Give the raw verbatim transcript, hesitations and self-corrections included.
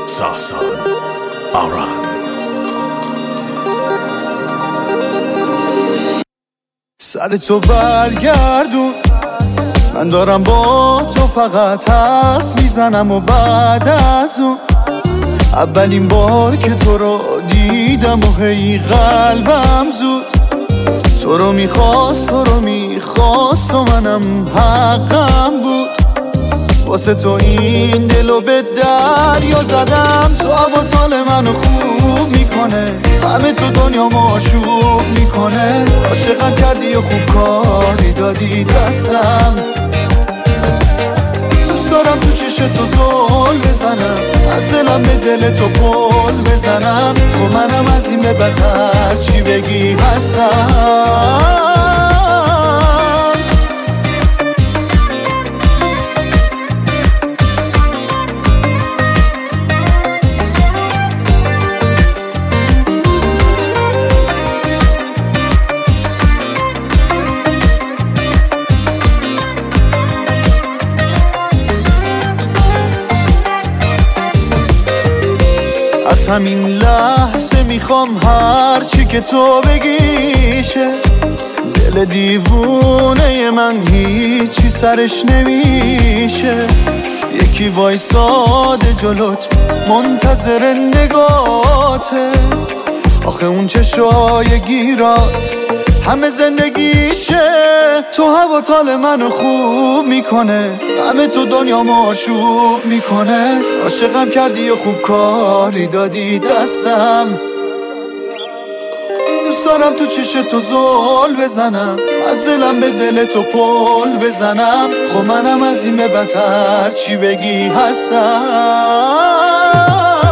ساسان آران. سر تو برگردون، من دارم با تو فقط حرف میزنم و بعد از اون اولین بار که تو رو دیدم و هی قلبم زود تو رو میخواست تو رو میخواست و منم حقم بود واسه تو این دلو به دریا زدم. تو هواتال منو خوب میکنه، همه تو دنیا ماشوب میکنه. عاشقم کردی و خوب کاری دادی دستم. دوست دارم تو چشت تو زل بزنم، از دلم به دل تو پل بزنم. خب منم از این به بدتر چی بگی هستم. از همین لحظه میخوام هر چی که تو بگیشه. دل دیوونه من هیچی سرش نمیشه. یکی وایساده جلوت منتظر نگاته، آخه اون چشای گیرات همه زندگیشه. تو هواتال منو خوب میکنه، همه تو دنیا ماشوب میکنه. عاشقم کردی و خوب کاری دادی دستم. دوست دارم تو چشت تو زل بزنم، از دلم به دل تو پل بزنم. خب منم از این به بدتر چی بگی هستم.